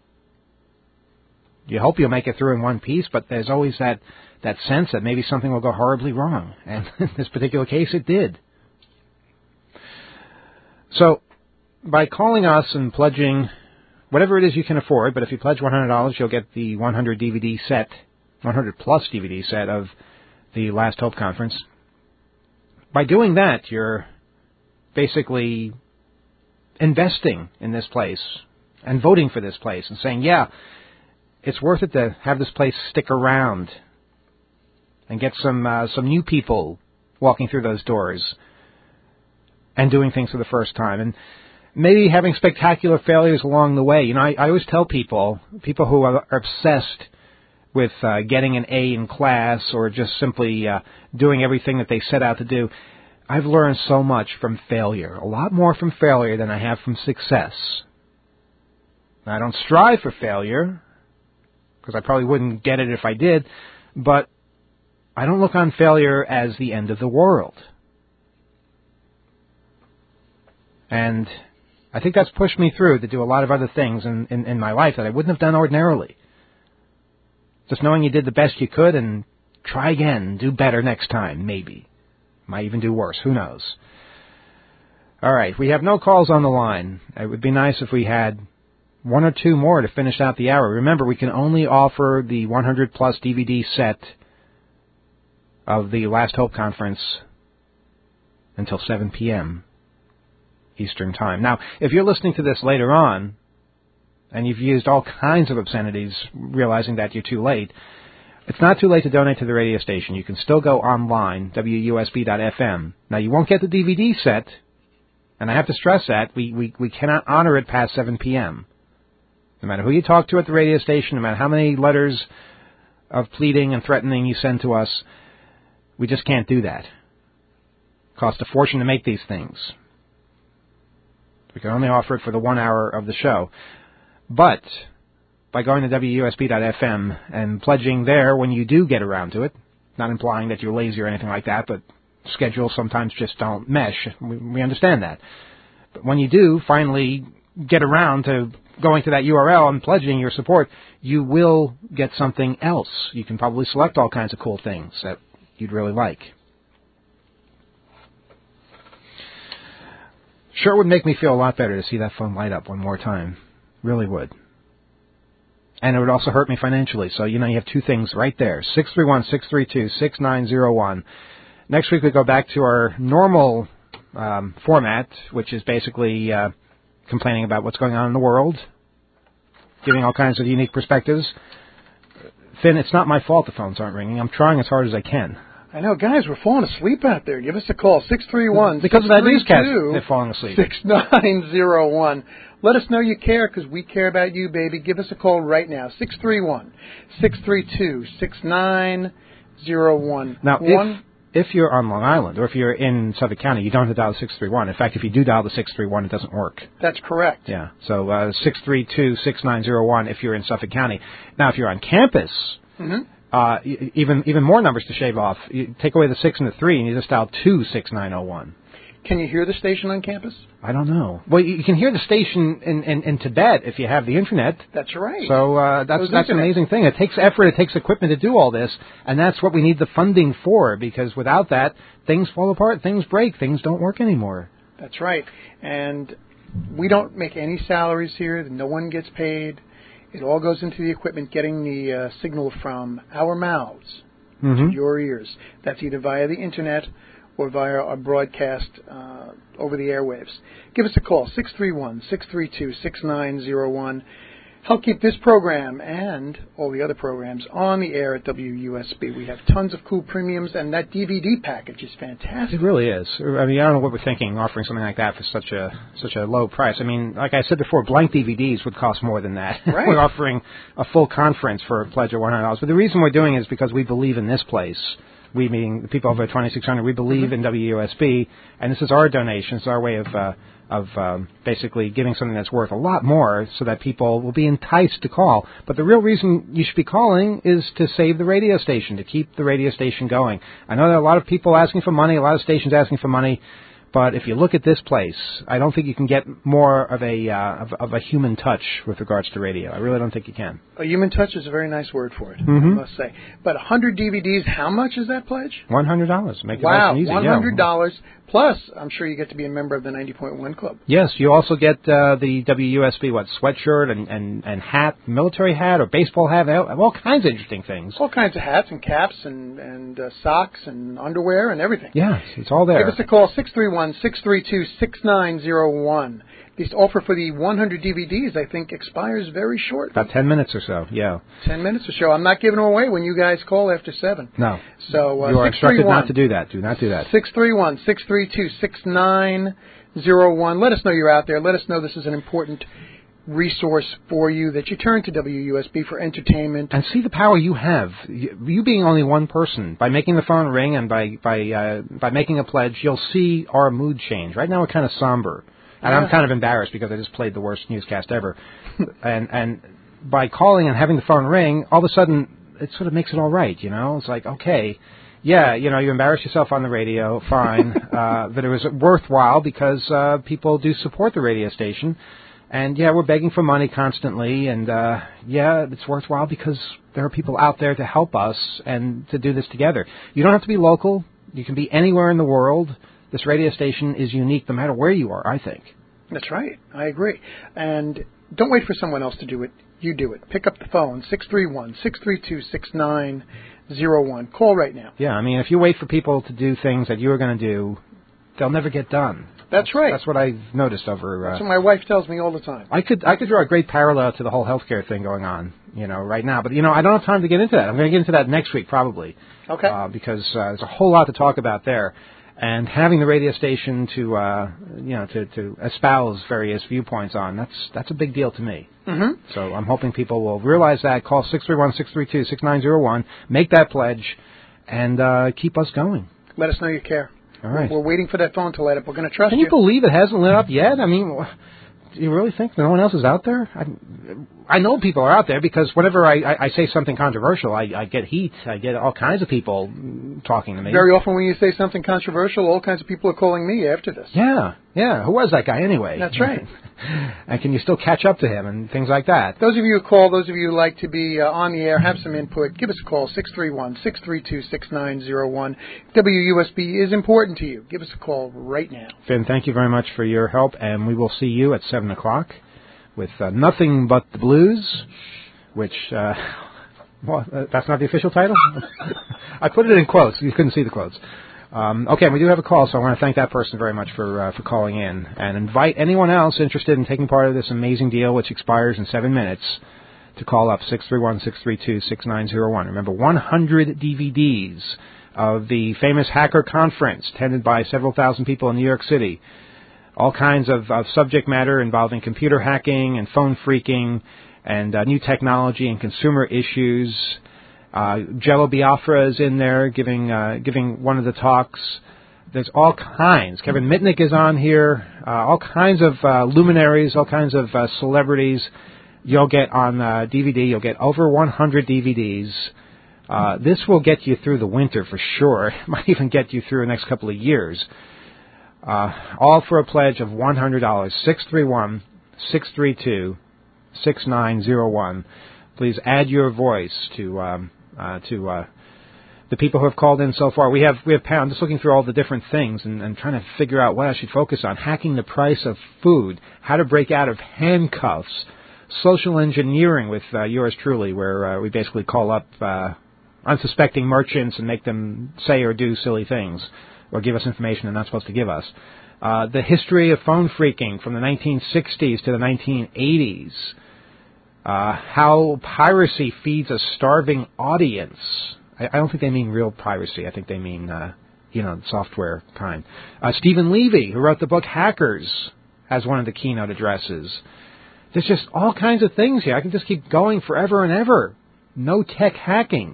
You hope you'll make it through in one piece, but there's always that, that sense that maybe something will go horribly wrong. And in this particular case, it did. So, by calling us and pledging whatever it is you can afford, but if you pledge one hundred dollars, you'll get the one hundred D V D set, one hundred plus D V D set of the Last Hope Conference. By doing that, you're basically investing in this place and voting for this place and saying, yeah, it's worth it to have this place stick around and get some uh, some new people walking through those doors and doing things for the first time. And maybe having spectacular failures along the way. You know, I, I always tell people, people who are obsessed with uh, getting an A in class or just simply uh, doing everything that they set out to do, I've learned so much from failure, a lot more from failure than I have from success. I don't strive for failure. because I probably wouldn't get it if I did, but I don't look on failure as the end of the world. And I think that's pushed me through to do a lot of other things in, in, in my life that I wouldn't have done ordinarily. Just knowing you did the best you could and try again, do better next time, maybe. Might even do worse, who knows. All right, we have no calls on the line. It would be nice if we had one or two more to finish out the hour. Remember, we can only offer the one hundred plus D V D set of the Last Hope Conference until seven p.m. Eastern Time. Now, if you're listening to this later on, and you've used all kinds of obscenities, realizing that you're too late, it's not too late to donate to the radio station. You can still go online, W U S B dot F M. Now, you won't get the D V D set, and I have to stress that. We, we, we cannot honor it past seven p.m. No matter who you talk to at the radio station, no matter how many letters of pleading and threatening you send to us, we just can't do that. It costs a fortune to make these things. We can only offer it for the one hour of the show. But by going to W U S B dot F M and pledging there when you do get around to it, not implying that you're lazy or anything like that, but schedules sometimes just don't mesh. We, we understand that. But when you do finally get around to going to that U R L and pledging your support, you will get something else. You can probably select all kinds of cool things that you'd really like. Sure would make me feel a lot better to see that phone light up one more time. Really would. And it would also hurt me financially. So, you know, you have two things right there. six three one, six three two, six nine zero one. Next week we go back to our normal um, format, which is basically uh, complaining about what's going on in the world, giving all kinds of unique perspectives. Finn, it's not my fault the phones aren't ringing. I'm trying as hard as I can. I know, guys, we're falling asleep out there. Give us a call, six three one, because of that newscast, they're falling asleep. six nine zero one. Let us know you care, because we care about you, baby. Give us a call right now, six three one, six three two, six nine zero one. Now, One, if, if you're on Long Island, or if you're in Suffolk County, you don't have to dial six three one. In fact, if you do dial the six three one, it doesn't work. That's correct. Yeah, so uh, six three two, six nine zero one if you're in Suffolk County. Now, if you're on campus... Mm-hmm. Uh, even even more numbers to shave off. You take away the six and the three, and you just dial two six nine zero one. Can you hear the station on campus? I don't know. Well, you can hear the station in, in, in Tibet if you have the internet. That's right. So uh, that's Those that's an amazing thing. It takes effort. It takes equipment to do all this, and that's what we need the funding for. Because without that, things fall apart, things break, things don't work anymore. That's right. And we don't make any salaries here. No one gets paid. It all goes into the equipment getting the uh, signal from our mouths mm-hmm. to your ears. That's either via the internet or via our broadcast uh, over the airwaves. Give us a call, six three one, six three two, six nine zero one. Help keep this program and all the other programs on the air at W U S B. We have tons of cool premiums, and that D V D package is fantastic. It really is. I mean, I don't know what we're thinking, offering something like that for such a such a low price. I mean, like I said before, blank D V Ds would cost more than that. Right. We're offering a full conference for a pledge of one hundred dollars. But the reason we're doing it is because we believe in this place. We, meaning the people over at twenty-six hundred, we believe mm-hmm. in W U S B, and this is our donation. It's our way of... Uh, of um, basically giving something that's worth a lot more so that people will be enticed to call. But the real reason you should be calling is to save the radio station, to keep the radio station going. I know there are a lot of people asking for money, a lot of stations asking for money, but if you look at this place, I don't think you can get more of a uh, of, of a human touch with regards to radio. I really don't think you can. A human touch is a very nice word for it, mm-hmm. I must say. But one hundred D V Ds, how much is that pledge? one hundred dollars. Make it wow, nice and easy. one hundred dollars. Yeah. Plus, I'm sure you get to be a member of the ninety point one Club. Yes, you also get uh, the W U S B, what, sweatshirt and, and, and hat, military hat or baseball hat, all kinds of interesting things. All kinds of hats and caps and, and uh, socks and underwear and everything. Yes, it's all there. Give us a call, six three one, six three two, six nine zero one. This offer for the one hundred D V Ds, I think, expires very shortly. About ten minutes or so, yeah. Ten minutes or so. I'm not giving them away when you guys call after seven. No. So, uh, you are instructed not to do that. Do not do that. six three one, six three two, six nine zero one. Let us know you're out there. Let us know this is an important resource for you, that you turn to W U S B for entertainment. And see the power you have. You being only one person, by making the phone ring and by, by, uh, by making a pledge, you'll see our mood change. Right now we're kind of somber. And yeah. I'm kind of embarrassed because I just played the worst newscast ever. and and by calling and having the phone ring, all of a sudden it sort of makes it all right, you know? It's like, okay, yeah, you know, you embarrass yourself on the radio, fine, uh, but it was worthwhile because uh, people do support the radio station. And, yeah, we're begging for money constantly, and, uh, yeah, it's worthwhile because there are people out there to help us and to do this together. You don't have to be local. You can be anywhere in the world. This radio station is unique no matter where you are, I think. That's right. I agree. And don't wait for someone else to do it. You do it. Pick up the phone, six three one, six three two, six nine zero one. Call right now. Yeah, I mean, if you wait for people to do things that you are going to do, they'll never get done. That's right. That's what I've noticed over... Uh, That's what my wife tells me all the time. I could I could draw a great parallel to the whole healthcare thing going on, you know, right now. But, you know, I don't have time to get into that. I'm going to get into that next week, probably. Okay. Uh, because uh, there's a whole lot to talk about there. And having the radio station to, uh, you know, to, to espouse various viewpoints on, that's that's a big deal to me. Mm-hmm. So I'm hoping people will realize that. Call six three one, six three two, six nine zero one. Make that pledge and uh, keep us going. Let us know you care. All right. We're waiting for that phone to light up. We're going to trust Can you. you believe it hasn't lit up yet? I mean, do you really think no one else is out there? I, I know people are out there because whenever I, I, I say something controversial, I, I get heat. I get all kinds of people talking to me. Very often when you say something controversial, all kinds of people are calling me after this. Yeah, yeah. Who was that guy anyway? That's right. And can you still catch up to him and things like that? Those of you who call, those of you who like to be uh, on the air, have some input, give us a call, six three one, six three two, six nine zero one. W U S B is important to you. Give us a call right now. Finn, thank you very much for your help, and we will see you at seven o'clock with uh, Nothing But the Blues, which, uh, well, uh, that's not the official title? I put it in quotes. You couldn't see the quotes. Um, okay, we do have a call, so I want to thank that person very much for uh, for calling in, and invite anyone else interested in taking part of this amazing deal, which expires in seven minutes, to call up six three one, six three two, six nine zero one. Remember, one hundred D V Ds of the famous Hacker Conference, attended by several thousand people in New York City. All kinds of, of subject matter involving computer hacking and phone phreaking and uh, new technology and consumer issues. Uh, Jello Biafra is in there giving uh, giving one of the talks. There's all kinds. Kevin Mitnick is on here. Uh, all kinds of uh, luminaries, all kinds of uh, celebrities. You'll get on uh, D V D. You'll get over one hundred D V Ds. Uh, this will get you through the winter for sure. It might even get you through the next couple of years. Uh, all for a pledge of one hundred dollars. six three one, six three two, six nine zero one. Please add your voice to um, uh, to uh, the people who have called in so far. We have we have I'm just looking through all the different things and, and trying to figure out what I should focus on. Hacking the price of food, how to break out of handcuffs, social engineering with uh, yours truly, where uh, we basically call up uh, unsuspecting merchants and make them say or do silly things, or give us information they're not supposed to give us. Uh, the history of phone phreaking from the nineteen sixties to the nineteen eighties. Uh, how piracy feeds a starving audience. I, I don't think they mean real piracy. I think they mean, uh, you know, software kind. Uh, Stephen Levy, who wrote the book Hackers, has one of the keynote addresses. There's just all kinds of things here. I can just keep going forever and ever. No tech hacking.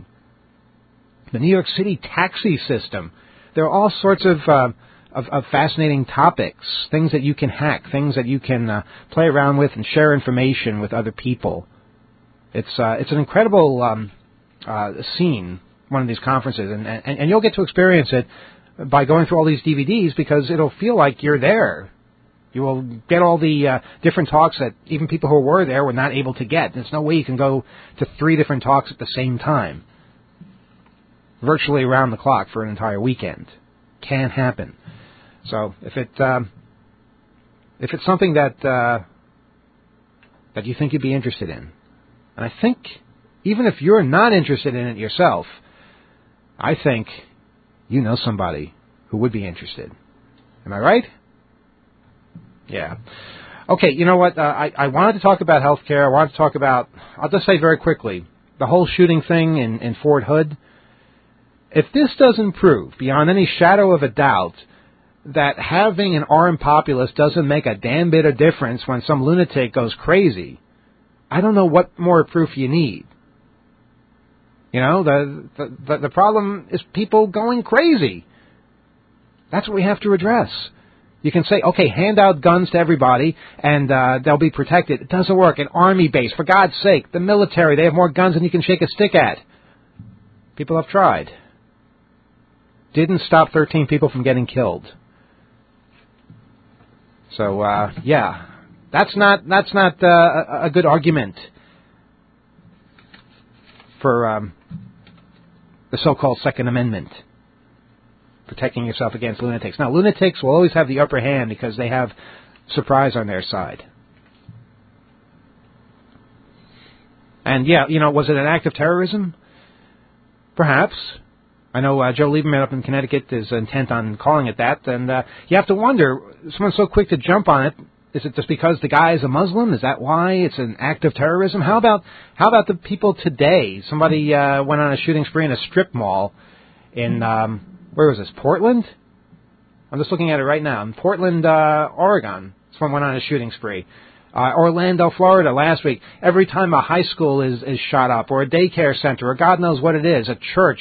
The New York City taxi system. There are all sorts of, uh, of, of fascinating topics, things that you can hack, things that you can uh, play around with and share information with other people. It's uh, it's an incredible um, uh, scene, one of these conferences, and, and, and you'll get to experience it by going through all these D V Ds because it'll feel like you're there. You will get all the uh, different talks that even people who were there were not able to get. There's no way you can go to three different talks at the same time, virtually around the clock for an entire weekend. Can't happen. So if it um, if it's something that uh, that you think you'd be interested in, and I think even if you're not interested in it yourself, I think you know somebody who would be interested. Am I right? Yeah. Okay, you know what? Uh, I, I wanted to talk about healthcare. I wanted to talk about, I'll just say very quickly, the whole shooting thing in, in Fort Hood. If this doesn't prove, beyond any shadow of a doubt, that having an armed populace doesn't make a damn bit of difference when some lunatic goes crazy, I don't know what more proof you need. You know, the the, the problem is people going crazy. That's what we have to address. You can say, okay, hand out guns to everybody, and uh, they'll be protected. It doesn't work. An army base, for God's sake, the military, they have more guns than you can shake a stick at. People have tried. Didn't stop thirteen people from getting killed. So, uh, yeah, that's not that's not uh, a, a good argument for um, the so-called Second Amendment. Protecting yourself against lunatics. Now, lunatics will always have the upper hand because they have surprise on their side. And, yeah, you know, was it an act of terrorism? Perhaps. I know uh, Joe Lieberman up in Connecticut is intent on calling it that. And uh, you have to wonder, someone's so quick to jump on it, is it just because the guy is a Muslim? Is that why it's an act of terrorism? How about how about the people today? Somebody uh, went on a shooting spree in a strip mall in... Um, Where was this? Portland? I'm just looking at it right now. In Portland, uh, Oregon, someone went on a shooting spree. Uh, Orlando, Florida, last week. Every time a high school is, is shot up, or a daycare center, or God knows what it is, a church,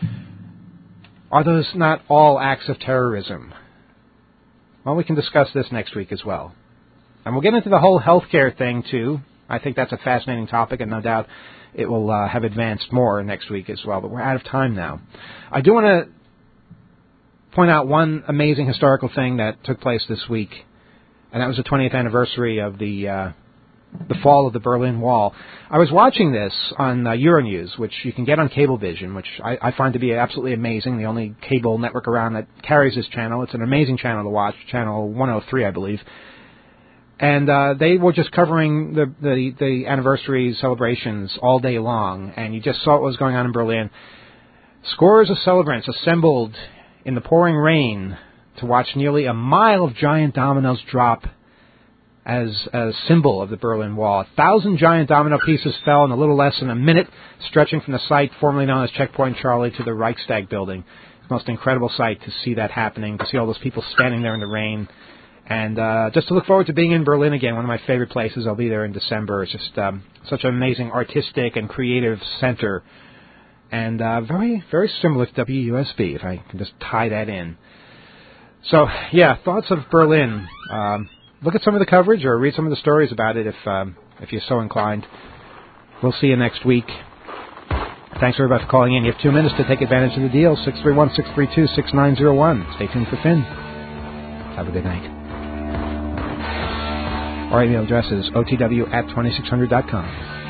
are those not all acts of terrorism? Well, we can discuss this next week as well. And we'll get into the whole healthcare thing, too. I think that's a fascinating topic, and no doubt it will uh, have advanced more next week as well. But we're out of time now. I do want to point out one amazing historical thing that took place this week, and that was the twentieth anniversary of the uh, the fall of the Berlin Wall. I was watching this on uh, Euronews, which you can get on Cablevision, which I, I find to be absolutely amazing, the only cable network around that carries this channel. It's an amazing channel to watch, channel one oh three, I believe. And uh, they were just covering the, the, the anniversary celebrations all day long, and you just saw what was going on in Berlin. Scores of celebrants assembled in the pouring rain to watch nearly a mile of giant dominoes drop as a symbol of the Berlin Wall. A thousand giant domino pieces fell in a little less than a minute, stretching from the site formerly known as Checkpoint Charlie to the Reichstag building. It's the most incredible sight to see that happening, to see all those people standing there in the rain. And uh, just to look forward to being in Berlin again, one of my favorite places. I'll be there in December. It's just um, such an amazing artistic and creative center. And uh, very, very similar to W U S B, if I can just tie that in. So, yeah, thoughts of Berlin. Um, look at some of the coverage or read some of the stories about it if um, if you're so inclined. We'll see you next week. Thanks, everybody, for calling in. You have two minutes to take advantage of the deal. six three one, six three two, six nine zero one. Stay tuned for Finn. Have a good night. Our email address is O T W at twenty-six hundred dot com.